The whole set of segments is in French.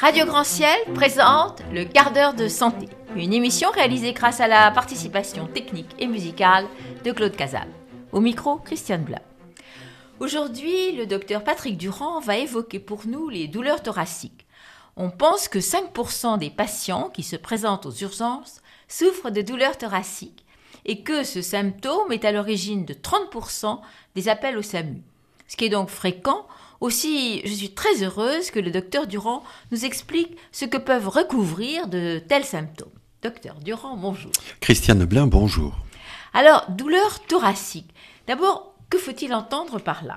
Radio Grand Ciel présente le quart d'heure de santé, une émission réalisée grâce à la participation technique et musicale de Claude Cazal. Au micro, Christiane Blas. Aujourd'hui, le docteur Patrick Durand va évoquer pour nous les douleurs thoraciques. On pense que 5% des patients qui se présentent aux urgences souffrent de douleurs thoraciques et que ce symptôme est à l'origine de 30% des appels au SAMU. Ce qui est donc fréquent. Aussi, je suis très heureuse que le docteur Durand nous explique ce que peuvent recouvrir de tels symptômes. Docteur Durand, bonjour. Christiane Blin, bonjour. Alors, douleur thoracique. D'abord, que faut-il entendre par là ?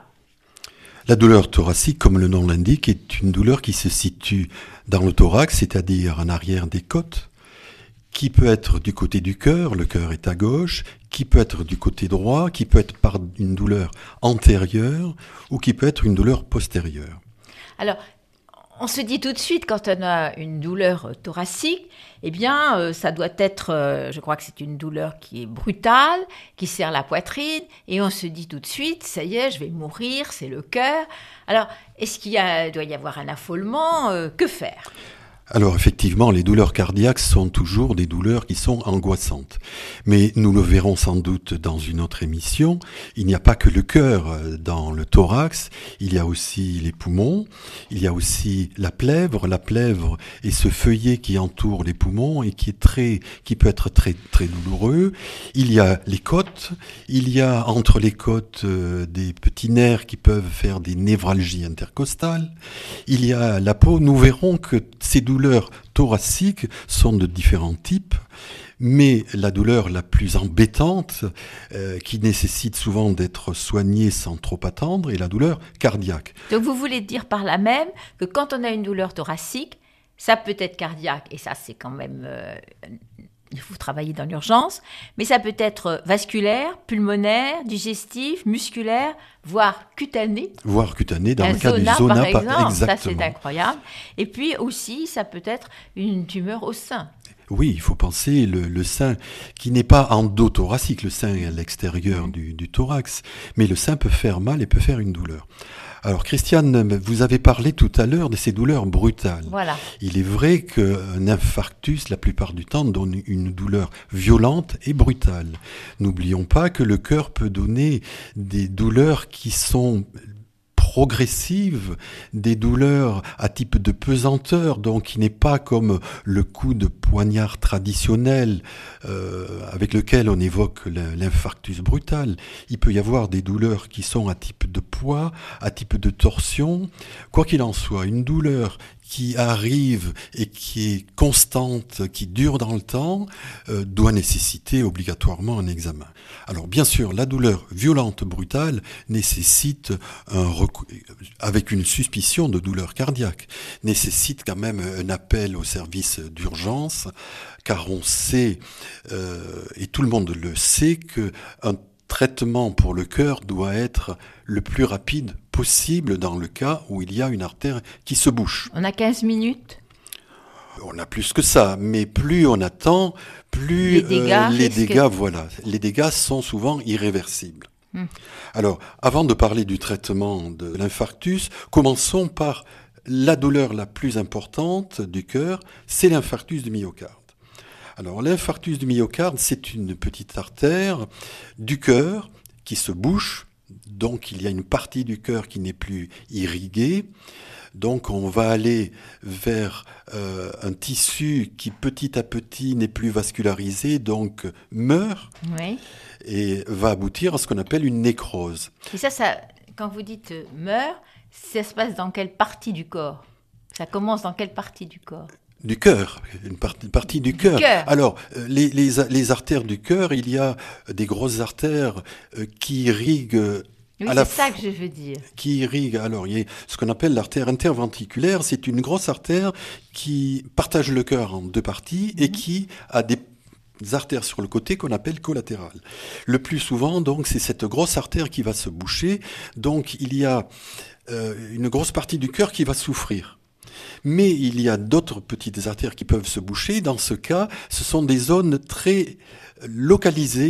La douleur thoracique, comme le nom l'indique, est une douleur qui se situe dans le thorax, c'est-à-dire en arrière des côtes, qui peut être du côté du cœur, le cœur est à gauche, qui peut être du côté droit, qui peut être par une douleur antérieure ou qui peut être une douleur postérieure. Alors, on se dit tout de suite quand on a une douleur thoracique, eh bien, ça doit être, je crois que c'est une douleur qui est brutale, qui serre la poitrine, et on se dit tout de suite, ça y est, je vais mourir, c'est le cœur. Alors, est-ce qu'il doit y avoir un affolement ? Que faire ? Alors effectivement, les douleurs cardiaques sont toujours des douleurs qui sont angoissantes. Mais nous le verrons sans doute dans une autre émission, il n'y a pas que le cœur dans le thorax, il y a aussi les poumons, il y a aussi la plèvre. La plèvre est ce feuillet qui entoure les poumons et qui peut être très, très douloureux. Il y a les côtes, il y a entre les côtes des petits nerfs qui peuvent faire des névralgies intercostales. Il y a la peau, nous verrons que ces douleurs thoraciques sont de différents types, mais la douleur la plus embêtante, qui nécessite souvent d'être soignée sans trop attendre, est la douleur cardiaque. Donc vous voulez dire par là même que quand on a une douleur thoracique, ça peut être cardiaque, et ça c'est quand même... il faut travailler dans l'urgence, mais ça peut être vasculaire, pulmonaire, digestif, musculaire, voire cutané. Voire cutané, dans le cas du zona, par exemple, exactement. Ça c'est incroyable. Et puis aussi, ça peut être une tumeur au sein. Oui, il faut penser le sein qui n'est pas endothoracique, le sein est à l'extérieur du thorax, mais le sein peut faire mal et peut faire une douleur. Alors Christiane, vous avez parlé tout à l'heure de ces douleurs brutales. Voilà. Il est vrai qu'un infarctus, la plupart du temps, donne une douleur violente et brutale. N'oublions pas que le cœur peut donner des douleurs qui sont progressive, des douleurs à type de pesanteur, donc qui n'est pas comme le coup de poignard traditionnel avec lequel on évoque l'infarctus brutal. Il peut y avoir des douleurs qui sont à type de poids, à type de torsion. Quoi qu'il en soit, une douleur qui arrive et qui est constante, qui dure dans le temps, doit nécessiter obligatoirement un examen. Alors bien sûr, la douleur violente, brutale, nécessite avec une suspicion de douleur cardiaque, nécessite quand même un appel au service d'urgence, car on sait, et tout le monde le sait, qu'un traitement pour le cœur doit être le plus rapide possible dans le cas où il y a une artère qui se bouche. On a 15 minutes. On a plus que ça, mais plus on attend, plus les dégâts sont souvent irréversibles. Alors, avant de parler du traitement de l'infarctus, commençons par la douleur la plus importante du cœur, c'est l'infarctus du myocarde. Alors, l'infarctus du myocarde, c'est une petite artère du cœur qui se bouche, donc il y a une partie du cœur qui n'est plus irriguée. Donc on va aller vers un tissu qui petit à petit n'est plus vascularisé, donc meurt, oui, et va aboutir à ce qu'on appelle une nécrose. Et ça quand vous dites meurt, ça se passe dans quelle partie du corps ? Ça commence dans quelle partie du corps ? Du cœur, une partie du cœur. Alors, les artères du cœur, il y a des grosses artères qui irriguent... Oui, c'est ça que je veux dire. Qui irrigue, alors il y a ce qu'on appelle l'artère interventriculaire, c'est une grosse artère qui partage le cœur en deux parties et qui a des artères sur le côté qu'on appelle collatérales. Le plus souvent, donc, c'est cette grosse artère qui va se boucher, donc il y a une grosse partie du cœur qui va souffrir. Mais il y a d'autres petites artères qui peuvent se boucher. Dans ce cas, ce sont des zones très localisées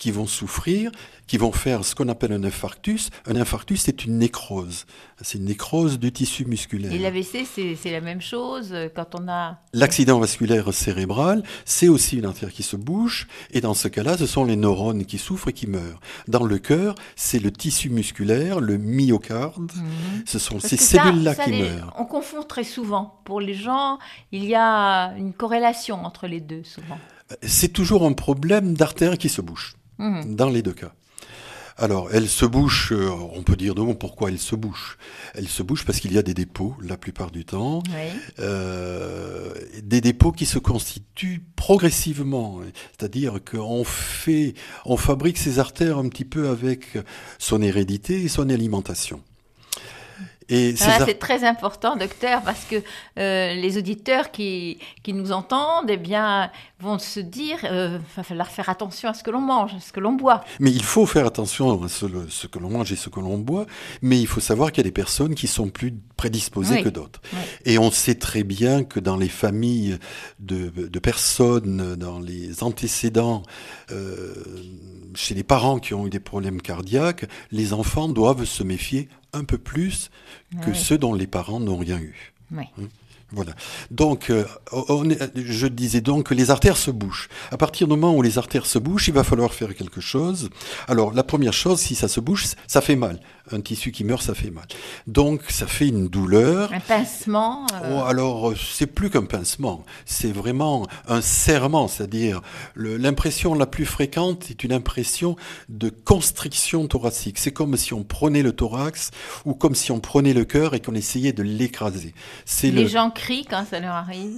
qui vont souffrir, qui vont faire ce qu'on appelle un infarctus. Un infarctus, c'est une nécrose. C'est une nécrose du tissu musculaire. Et l'AVC, c'est la même chose quand on a... L'accident vasculaire cérébral, c'est aussi une artère qui se bouche, et dans ce cas-là, ce sont les neurones qui souffrent et qui meurent. Dans le cœur, c'est le tissu musculaire, le myocarde, ce sont ces cellules-là qui meurent. On confond très souvent. Pour les gens, il y a une corrélation entre les deux, souvent. C'est toujours un problème d'artère qui se bouche, dans les deux cas. Alors, elle se bouche, on peut dire de mots pourquoi elle se bouche. Elle se bouche parce qu'il y a des dépôts, la plupart du temps. Oui. Des dépôts qui se constituent progressivement. C'est-à-dire qu'on fabrique ses artères un petit peu avec son hérédité et son alimentation. Et c'est très important, docteur, parce que les auditeurs qui nous entendent, eh bien, vont se dire, va falloir faire attention à ce que l'on mange, à ce que l'on boit. Mais il faut faire attention à ce que l'on mange et ce que l'on boit, mais il faut savoir qu'il y a des personnes qui sont plus prédisposées que d'autres. Oui. Et on sait très bien que dans les familles de personnes, dans les antécédents, chez les parents qui ont eu des problèmes cardiaques, les enfants doivent se méfier un peu plus que ceux dont les parents n'ont rien eu. Oui. Voilà. Donc, je disais donc que les artères se bouchent. À partir du moment où les artères se bouchent, il va falloir faire quelque chose. Alors, la première chose, si ça se bouche, ça fait mal. Un tissu qui meurt, ça fait mal. Donc, ça fait une douleur. Un pincement. Oh, alors, c'est plus qu'un pincement. C'est vraiment un serrement. C'est-à-dire, l'impression la plus fréquente est une impression de constriction thoracique. C'est comme si on prenait le thorax ou comme si on prenait le cœur et qu'on essayait de l'écraser. Les gens crient quand ça leur arrive?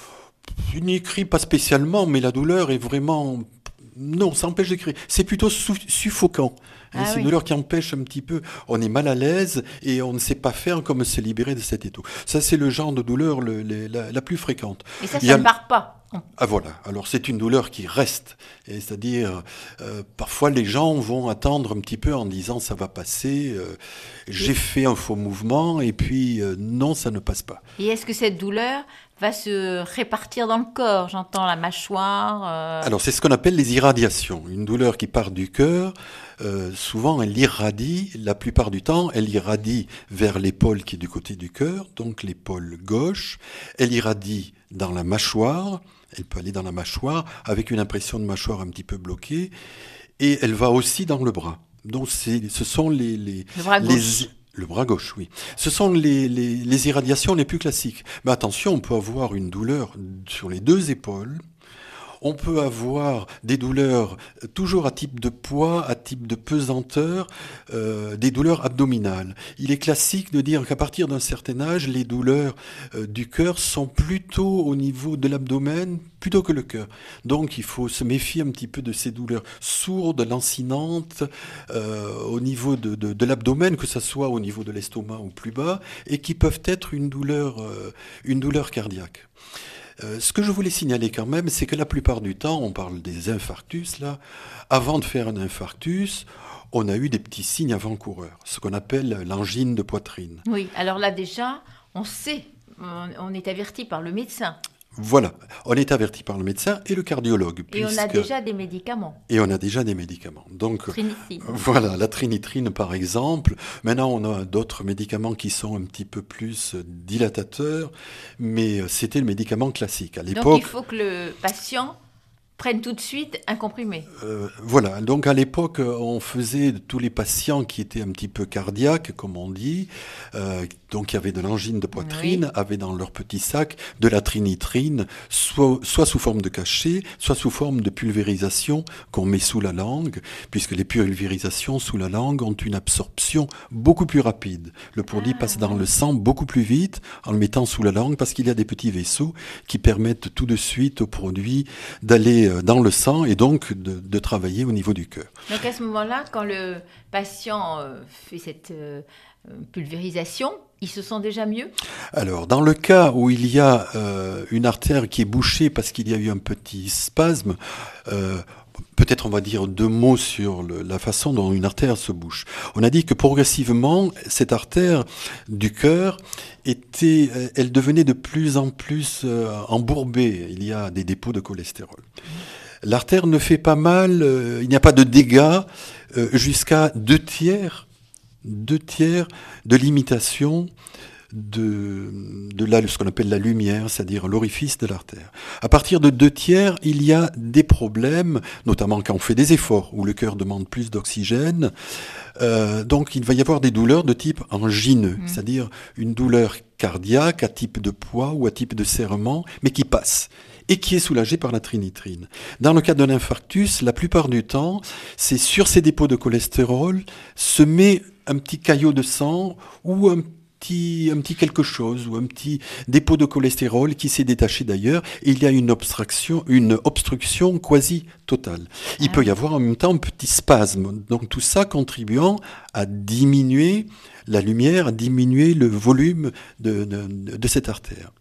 Ils n'y crient pas spécialement, mais la douleur est vraiment... Non, ça empêche de crier. C'est plutôt suffocant. C'est une douleur qui empêche un petit peu. On est mal à l'aise et on ne sait pas faire comme se libérer de cet étau. Ça, c'est le genre de douleur la plus fréquente. Et ça ne part pas. Ah voilà, alors c'est une douleur qui reste, et c'est-à-dire parfois les gens vont attendre un petit peu en disant ça va passer, j'ai fait un faux mouvement et puis non, ça ne passe pas. Et est-ce que cette douleur va se répartir dans le corps? J'entends la mâchoire. Alors c'est ce qu'on appelle les irradiations, une douleur qui part du cœur. Souvent elle irradie, la plupart du temps elle irradie vers l'épaule qui est du côté du cœur, donc l'épaule gauche, elle irradie dans la mâchoire. Elle peut aller dans la mâchoire avec une impression de mâchoire un petit peu bloquée et elle va aussi dans le bras. Donc ce sont le bras gauche. Le bras gauche, oui. Ce sont les irradiations les plus classiques. Mais attention, on peut avoir une douleur sur les deux épaules. On peut avoir des douleurs toujours à type de poids, à type de pesanteur, des douleurs abdominales. Il est classique de dire qu'à partir d'un certain âge, les douleurs du cœur sont plutôt au niveau de l'abdomen plutôt que le cœur. Donc il faut se méfier un petit peu de ces douleurs sourdes, lancinantes, au niveau de l'abdomen, que ce soit au niveau de l'estomac ou plus bas, et qui peuvent être une douleur cardiaque. Ce que je voulais signaler quand même, c'est que la plupart du temps, on parle des infarctus, là. Avant de faire un infarctus, on a eu des petits signes avant-coureurs, ce qu'on appelle l'angine de poitrine. Oui, alors là déjà, on sait, on est averti par le médecin. Voilà, on est averti par le médecin et le cardiologue. Et on a déjà des médicaments. Donc, trinitrine. Voilà, la trinitrine par exemple. Maintenant, on a d'autres médicaments qui sont un petit peu plus dilatateurs, mais c'était le médicament classique. À l'époque, donc il faut que le patient prennent tout de suite un comprimé. Voilà, donc à l'époque, on faisait tous les patients qui étaient un petit peu cardiaques, comme on dit, donc qui avaient de l'angine de poitrine, avaient dans leur petit sac de la trinitrine, soit sous forme de cachet, soit sous forme de pulvérisation qu'on met sous la langue, puisque les pulvérisations sous la langue ont une absorption beaucoup plus rapide. Le produit passe dans le sang beaucoup plus vite en le mettant sous la langue, parce qu'il y a des petits vaisseaux qui permettent tout de suite au produit d'aller dans le sang et donc de travailler au niveau du cœur. Donc à ce moment-là, quand le patient fait cette pulvérisation, il se sent déjà mieux? Alors, dans le cas où il y a une artère qui est bouchée parce qu'il y a eu un petit spasme, peut-être on va dire deux mots sur la façon dont une artère se bouche. On a dit que progressivement, cette artère du cœur elle devenait de plus en plus embourbée. Il y a des dépôts de cholestérol. L'artère ne fait pas mal, il n'y a pas de dégâts jusqu'à 2/3 de limitation de ce qu'on appelle la lumière, c'est-à-dire l'orifice de l'artère. À partir de 2/3, il y a des problèmes, notamment quand on fait des efforts, où le cœur demande plus d'oxygène. Donc il va y avoir des douleurs de type angineux, c'est-à-dire une douleur cardiaque à type de poids ou à type de serrement, mais qui passe et qui est soulagée par la trinitrine. Dans le cas d'un infarctus, la plupart du temps, c'est sur ces dépôts de cholestérol se met un petit caillot de sang ou un petit quelque chose ou un petit dépôt de cholestérol qui s'est détaché d'ailleurs et il y a une obstruction quasi totale. Il peut y avoir en même temps un petit spasme. Donc tout ça contribuant à diminuer la lumière, à diminuer le volume de cette artère.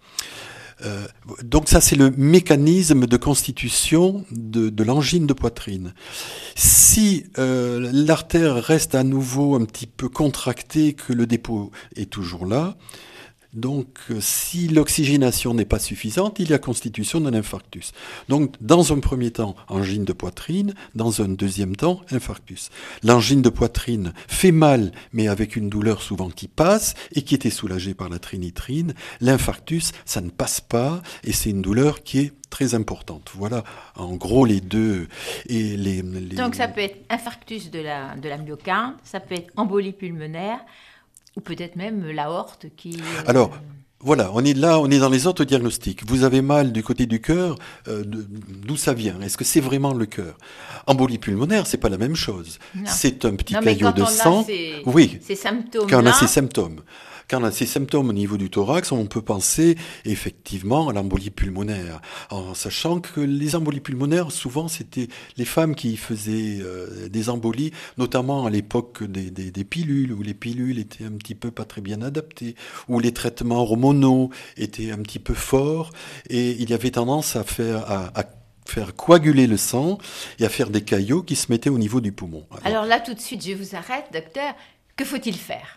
Donc ça, c'est le mécanisme de constitution de l'angine de poitrine. Si l'artère reste à nouveau un petit peu contractée, que le dépôt est toujours là, donc si l'oxygénation n'est pas suffisante, il y a constitution d'un infarctus. Donc dans un premier temps, angine de poitrine, dans un deuxième temps, infarctus. L'angine de poitrine fait mal, mais avec une douleur souvent qui passe et qui était soulagée par la trinitrine. L'infarctus, ça ne passe pas et c'est une douleur qui est très importante. Voilà, en gros, les deux. Et Donc ça peut être infarctus de la myocarde, ça peut être embolie pulmonaire, ou peut-être même l'aorte qui... Alors, voilà, on est là, on est dans les autres diagnostics. Vous avez mal du côté du cœur, d'où ça vient? Est-ce que c'est vraiment le cœur? Embolie pulmonaire, c'est pas la même chose. Non. C'est un petit caillot de sang. Oui, ces symptômes quand on a ces symptômes. Quand on a ces symptômes au niveau du thorax, on peut penser effectivement à l'embolie pulmonaire, en sachant que les embolies pulmonaires, souvent, c'était les femmes qui faisaient des embolies, notamment à l'époque des pilules, où les pilules étaient un petit peu pas très bien adaptées, où les traitements hormonaux étaient un petit peu forts, et il y avait tendance à faire coaguler le sang et à faire des caillots qui se mettaient au niveau du poumon. Alors là, tout de suite, je vous arrête, docteur. Que faut-il faire?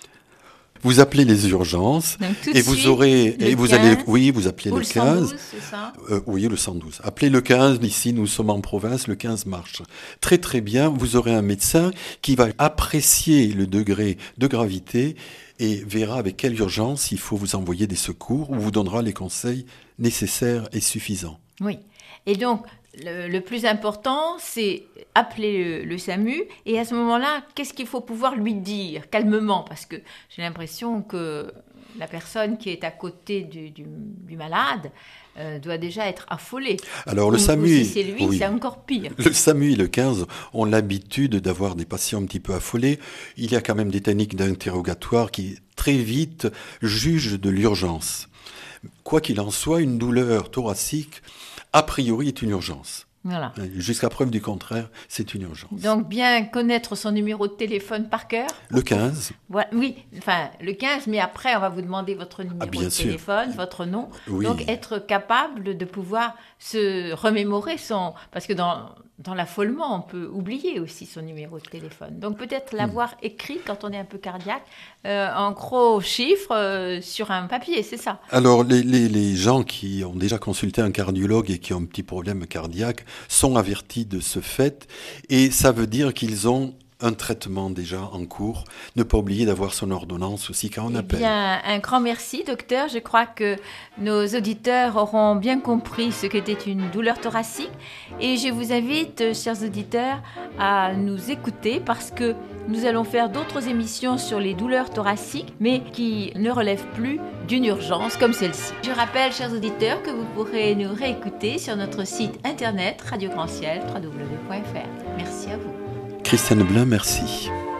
Vous appelez les urgences et vous aurez vous appelez le 15. 112, c'est ça? Oui, le 112. Appelez le 15. Ici, nous sommes en province, le 15 marche. Très très bien. Vous aurez un médecin qui va apprécier le degré de gravité et verra avec quelle urgence il faut vous envoyer des secours ou vous donnera les conseils nécessaires et suffisants. Oui. Et donc, le plus important, c'est appeler le SAMU. Et à ce moment-là, qu'est-ce qu'il faut pouvoir lui dire calmement? Parce que j'ai l'impression que la personne qui est à côté du malade doit déjà être affolée. Alors le SAMU, si c'est lui, oui, c'est encore pire. Le SAMU et le 15 ont l'habitude d'avoir des patients un petit peu affolés. Il y a quand même des techniques d'interrogatoire qui très vite jugent de l'urgence. Quoi qu'il en soit, une douleur thoracique a priori est une urgence. Voilà. Jusqu'à preuve du contraire, c'est une urgence. Donc, bien connaître son numéro de téléphone par cœur. Le 15. Voilà, oui, enfin, le 15, mais après, on va vous demander votre numéro de téléphone, votre nom. Oui. Donc, être capable de pouvoir se remémorer son... Parce que dans l'affolement, on peut oublier aussi son numéro de téléphone. Donc, peut-être l'avoir écrit quand on est un peu cardiaque, en gros chiffres sur un papier, c'est ça. Alors, les gens qui ont déjà consulté un cardiologue et qui ont un petit problème cardiaque sont avertis de ce fait et ça veut dire qu'ils ont un traitement déjà en cours. Ne pas oublier d'avoir son ordonnance aussi quand on appelle. Bien, un grand merci, docteur. Je crois que nos auditeurs auront bien compris ce qu'était une douleur thoracique. Et je vous invite, chers auditeurs, à nous écouter parce que nous allons faire d'autres émissions sur les douleurs thoraciques, mais qui ne relèvent plus d'une urgence comme celle-ci. Je rappelle, chers auditeurs, que vous pourrez nous réécouter sur notre site internet Radio Grand Ciel, www.fr. Merci à vous. Christiane Blin, merci.